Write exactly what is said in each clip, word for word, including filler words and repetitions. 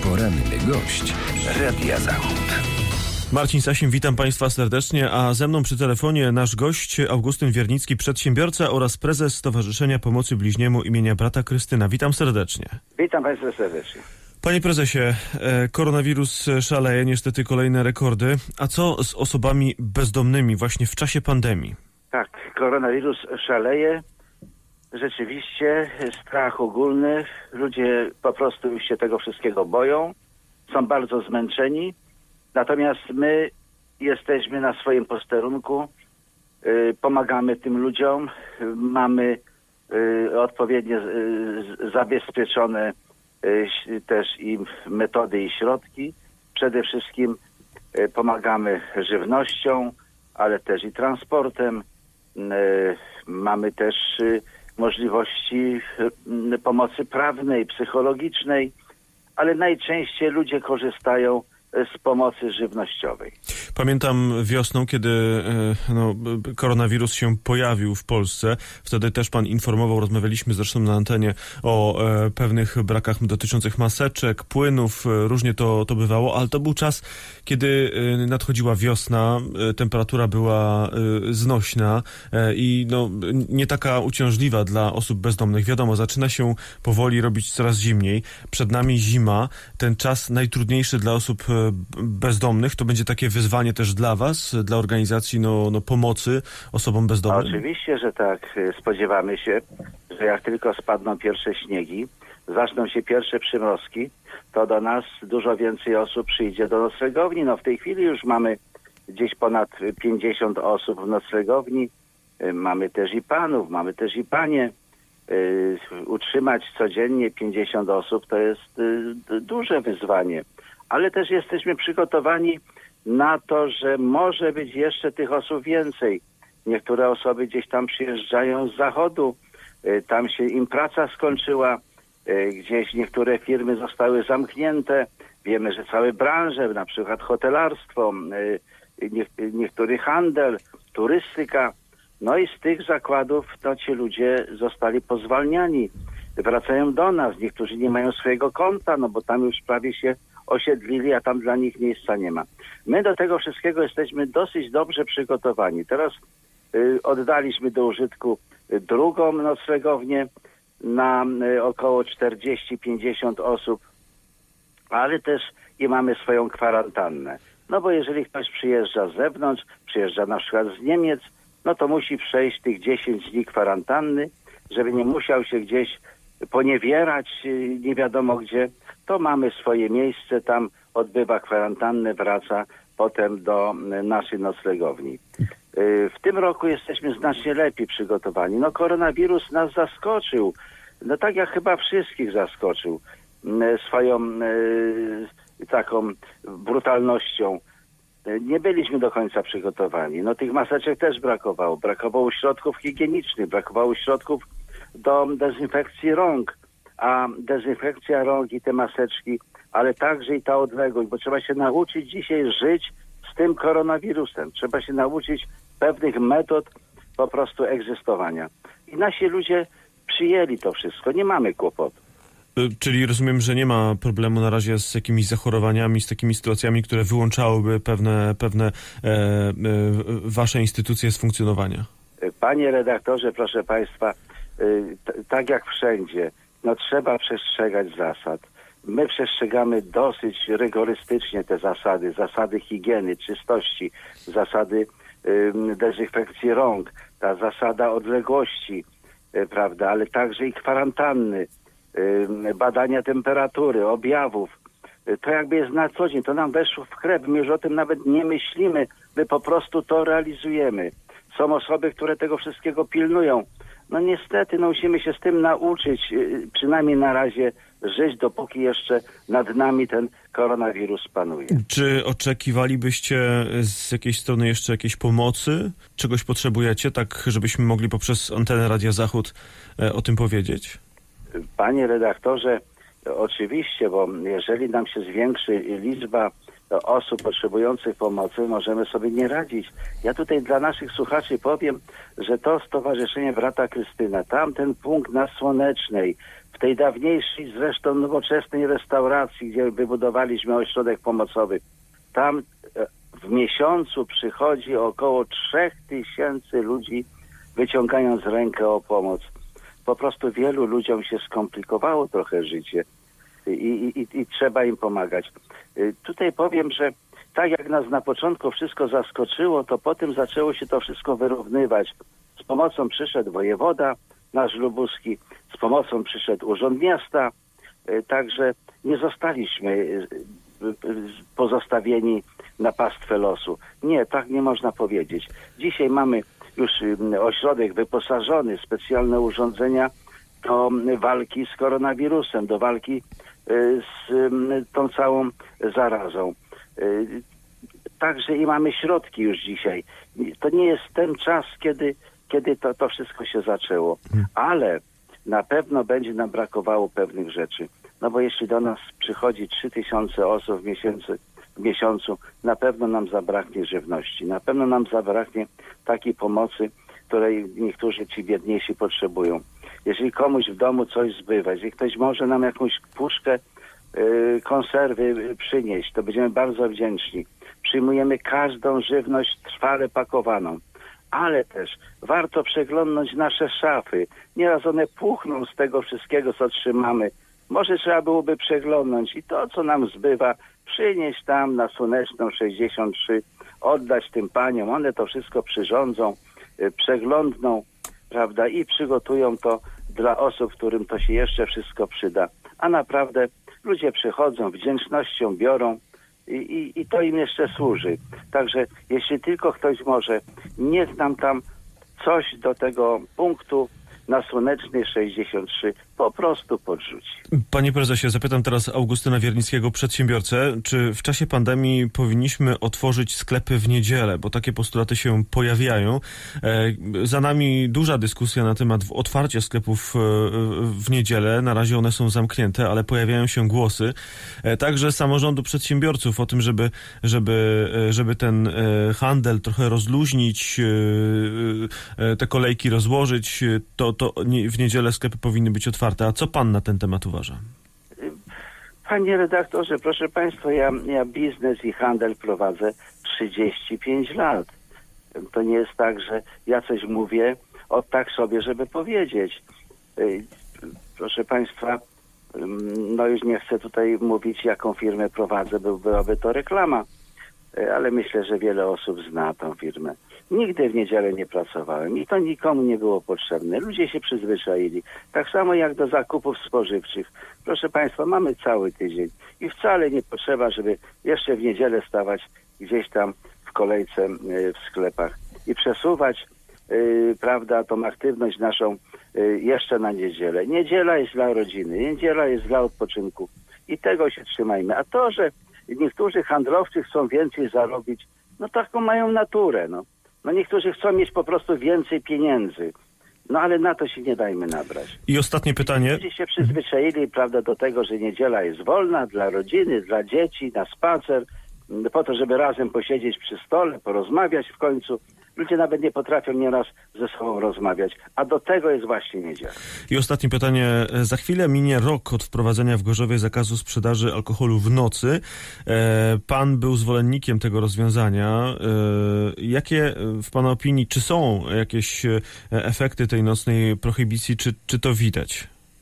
Poranny gość Radia Zachód. Marcin Sasin, witam Państwa serdecznie, a ze mną przy telefonie nasz gość Augustyn Wiernicki, przedsiębiorca oraz prezes Stowarzyszenia Pomocy Bliźniemu imienia brata Krystyna. Witam serdecznie. Witam Państwa serdecznie. Panie prezesie, koronawirus szaleje, niestety kolejne rekordy. A co z osobami bezdomnymi właśnie w czasie pandemii? Tak, koronawirus szaleje. Rzeczywiście strach ogólny. Ludzie po prostu już się tego wszystkiego boją. Są bardzo zmęczeni. Natomiast my jesteśmy na swoim posterunku. Pomagamy tym ludziom. Mamy odpowiednio zabezpieczone też i metody i środki. Przede wszystkim pomagamy żywnością, ale też i transportem. Mamy też możliwości pomocy prawnej, psychologicznej, ale najczęściej ludzie korzystają z pomocy żywnościowej. Pamiętam wiosną, kiedy no, koronawirus się pojawił w Polsce. Wtedy też pan informował, rozmawialiśmy zresztą na antenie o e, pewnych brakach dotyczących maseczek, płynów. Różnie to, to bywało, ale to był czas, kiedy e, nadchodziła wiosna, e, temperatura była e, znośna e, i no, nie taka uciążliwa dla osób bezdomnych. Wiadomo, zaczyna się powoli robić coraz zimniej. Przed nami zima. Ten czas najtrudniejszy dla osób bezdomnych. To będzie takie wyzwanie też dla was, dla organizacji no, no, pomocy osobom bezdomnym? Oczywiście, że tak. Spodziewamy się, że jak tylko spadną pierwsze śniegi, zaczną się pierwsze przymrozki, to do nas dużo więcej osób przyjdzie do noclegowni. No w tej chwili już mamy gdzieś ponad pięćdziesiąt osób w noclegowni. Mamy też i panów, mamy też i panie. Utrzymać codziennie pięćdziesiąt osób to jest duże wyzwanie. Ale też jesteśmy przygotowani na to, że może być jeszcze tych osób więcej. Niektóre osoby gdzieś tam przyjeżdżają z zachodu, tam się im praca skończyła, gdzieś niektóre firmy zostały zamknięte. Wiemy, że całe branże, na przykład hotelarstwo, niektóry handel, turystyka. No i z tych zakładów to ci ludzie zostali pozwalniani. Wracają do nas. Niektórzy nie mają swojego konta, no bo tam już prawie się osiedlili, a tam dla nich miejsca nie ma. My do tego wszystkiego jesteśmy dosyć dobrze przygotowani. Teraz y, oddaliśmy do użytku drugą noclegownię na y, około czterdzieści pięćdziesiąt osób, ale też i mamy swoją kwarantannę. No bo jeżeli ktoś przyjeżdża z zewnątrz, przyjeżdża na przykład z Niemiec, no to musi przejść tych dziesięć dni kwarantanny, żeby nie musiał się gdzieś poniewierać y, nie wiadomo gdzie. To mamy swoje miejsce, tam odbywa kwarantannę, wraca potem do naszej noclegowni. W tym roku jesteśmy znacznie lepiej przygotowani. No koronawirus nas zaskoczył, no tak jak chyba wszystkich zaskoczył swoją taką brutalnością. Nie byliśmy do końca przygotowani. No tych maseczek też brakowało. Brakowało środków higienicznych, brakowało środków do dezynfekcji rąk. A dezynfekcja rąk i te maseczki, ale także i ta odległość, bo trzeba się nauczyć dzisiaj żyć z tym koronawirusem. Trzeba się nauczyć pewnych metod po prostu egzystowania. I nasi ludzie przyjęli to wszystko. Nie mamy kłopotu. Czyli rozumiem, że nie ma problemu na razie z jakimiś zachorowaniami, z takimi sytuacjami, które wyłączałyby pewne, pewne e, e, wasze instytucje z funkcjonowania. Panie redaktorze, proszę państwa, y, t- tak jak wszędzie, no trzeba przestrzegać zasad. My przestrzegamy dosyć rygorystycznie te zasady, zasady higieny, czystości, zasady y, dezynfekcji rąk, ta zasada odległości, y, prawda, ale także i kwarantanny, y, badania temperatury, objawów. Y, to jakby jest na co dzień, to nam weszło w krew, my już o tym nawet nie myślimy, my po prostu to realizujemy. Są osoby, które tego wszystkiego pilnują. No niestety, no musimy się z tym nauczyć, przynajmniej na razie żyć, dopóki jeszcze nad nami ten koronawirus panuje. Czy oczekiwalibyście z jakiejś strony jeszcze jakiejś pomocy? Czegoś potrzebujecie, tak żebyśmy mogli poprzez antenę Radia Zachód o tym powiedzieć? Panie redaktorze, oczywiście, bo jeżeli nam się zwiększy liczba osób potrzebujących pomocy, możemy sobie nie radzić. Ja tutaj dla naszych słuchaczy powiem, że to Stowarzyszenie Brata Krystyna, tamten punkt na Słonecznej, W tej dawniejszej, zresztą nowoczesnej restauracji, gdzie wybudowaliśmy ośrodek pomocowy, tam w miesiącu przychodzi około trzech tysięcy ludzi, wyciągając rękę o pomoc. Po prostu wielu ludziom się skomplikowało trochę życie i, i, i, i trzeba im pomagać. Tutaj powiem, że tak jak nas na początku wszystko zaskoczyło, to potem zaczęło się to wszystko wyrównywać. Z pomocą przyszedł wojewoda nasz lubuski, z pomocą przyszedł urząd miasta, także nie zostaliśmy pozostawieni na pastwę losu. Nie, tak nie można powiedzieć. Dzisiaj mamy już ośrodek wyposażony w specjalne urządzenia do walki z koronawirusem, do walki z tą całą zarazą. Także i mamy środki już dzisiaj. To nie jest ten czas, kiedy, kiedy to, to wszystko się zaczęło. Ale na pewno będzie nam brakowało pewnych rzeczy. No bo jeśli do nas przychodzi trzy tysiące osób w miesiącu, w miesiącu, na pewno nam zabraknie żywności. Na pewno nam zabraknie takiej pomocy, której niektórzy ci biedniejsi potrzebują. Jeżeli komuś w domu coś zbywa, jeżeli ktoś może nam jakąś puszkę yy, konserwy przynieść, to będziemy bardzo wdzięczni. Przyjmujemy każdą żywność trwale pakowaną. Ale też warto przeglądnąć nasze szafy. Nieraz one puchną z tego wszystkiego, co trzymamy. Może trzeba byłoby przeglądnąć i to, co nam zbywa, przynieść tam na Słoneczną sześćdziesiąt trzy, oddać tym paniom. One to wszystko przyrządzą, yy, przeglądną, prawda, i przygotują to dla osób, którym to się jeszcze wszystko przyda. A naprawdę ludzie przychodzą, wdzięcznością biorą i, i, i to im jeszcze służy. Także jeśli tylko ktoś może, niech nam tam coś do tego punktu na Słonecznej sześćdziesiąt trzy po prostu podrzuci. Panie prezesie, zapytam teraz Augustyna Wiernickiego, przedsiębiorcę, czy w czasie pandemii powinniśmy otworzyć sklepy w niedzielę, bo takie postulaty się pojawiają. Za nami duża dyskusja na temat otwarcia sklepów w niedzielę. Na razie one są zamknięte, ale pojawiają się głosy także samorządu przedsiębiorców o tym, żeby, żeby, żeby ten handel trochę rozluźnić, te kolejki rozłożyć, to, to w niedzielę sklepy powinny być otwarte. A co pan na ten temat uważa? Panie redaktorze, proszę państwa, ja, ja biznes i handel prowadzę trzydzieści pięć lat. To nie jest tak, że ja coś mówię od tak sobie, żeby powiedzieć. Proszę państwa, no już nie chcę tutaj mówić, jaką firmę prowadzę, bo byłaby to reklama, ale myślę, że wiele osób zna tą firmę. Nigdy w niedzielę nie pracowałem i to nikomu nie było potrzebne. Ludzie się przyzwyczaili. Tak samo jak do zakupów spożywczych. Proszę państwa, mamy cały tydzień i wcale nie potrzeba, żeby jeszcze w niedzielę stawać gdzieś tam w kolejce w sklepach i przesuwać, yy, prawda, tą aktywność naszą yy, jeszcze na niedzielę. Niedziela jest dla rodziny, niedziela jest dla odpoczynku i tego się trzymajmy. A to, że niektórzy handlowcy chcą więcej zarobić, no taką mają naturę, no. No niektórzy chcą mieć po prostu więcej pieniędzy. No ale na to się nie dajmy nabrać. I ostatnie pytanie. Ludzie się przyzwyczaili, prawda, do tego, że niedziela jest wolna dla rodziny, dla dzieci, na spacer, po to, żeby razem posiedzieć przy stole, porozmawiać w końcu. Ludzie nawet nie potrafią nieraz ze sobą rozmawiać, a do tego jest właśnie niedziela. I ostatnie pytanie. Za chwilę minie rok od wprowadzenia w Gorzowie zakazu sprzedaży alkoholu w nocy. Pan był zwolennikiem tego rozwiązania. Jakie w pana opinii, czy są jakieś efekty tej nocnej prohibicji, czy, czy to widać?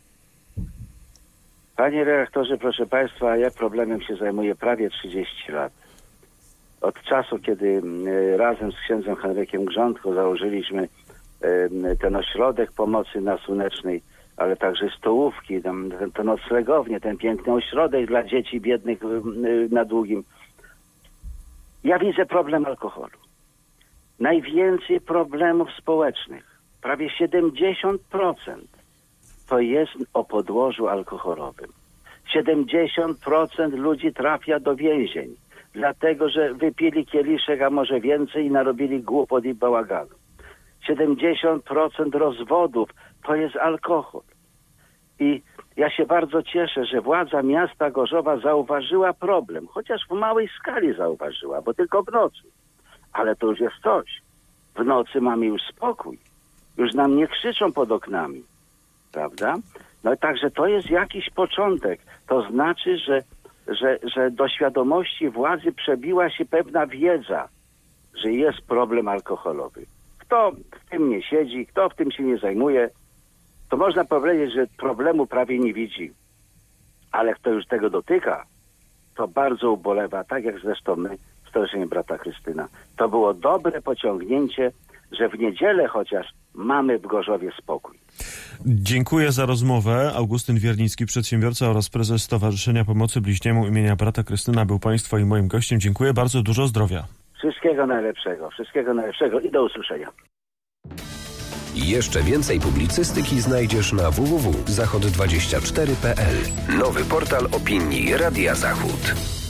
Panie redaktorze, proszę państwa, ja problemem się zajmuję prawie trzydzieści lat. Od czasu, kiedy razem z księdzem Henrykiem Grządką założyliśmy ten ośrodek pomocy na Słonecznej, ale także stołówki, tam, to noclegownie, ten piękny ośrodek dla dzieci biednych na Długim. Ja widzę problem alkoholu. Najwięcej problemów społecznych, prawie siedemdziesiąt procent, to jest o podłożu alkoholowym. siedemdziesiąt procent ludzi trafia do więzień, dlatego że wypili kieliszek, a może więcej i narobili głupot i bałaganu. siedemdziesiąt procent rozwodów to jest alkohol. I ja się bardzo cieszę, że władza miasta Gorzowa zauważyła problem, chociaż w małej skali zauważyła, bo tylko w nocy. Ale to już jest coś. W nocy mamy już spokój. Już nam nie krzyczą pod oknami. Prawda? No i także to jest jakiś początek. To znaczy, że, że, że do świadomości władzy przebiła się pewna wiedza, że jest problem alkoholowy. Kto w tym nie siedzi, kto w tym się nie zajmuje, to można powiedzieć, że problemu prawie nie widzi. Ale kto już tego dotyka, to bardzo ubolewa, tak jak zresztą my, Stowarzyszenie Brata Krystyna. To było dobre pociągnięcie, że w niedzielę chociaż mamy w Gorzowie spokój. Dziękuję za rozmowę. Augustyn Wiernicki, przedsiębiorca oraz prezes Stowarzyszenia Pomocy Bliźniemu imienia Brata Krystyna był Państwa i moim gościem. Dziękuję bardzo, dużo zdrowia. Wszystkiego najlepszego, wszystkiego najlepszego i do usłyszenia. Jeszcze więcej publicystyki znajdziesz na w w w kropka zachod dwadzieścia cztery kropka p l. Nowy portal opinii Radia Zachód.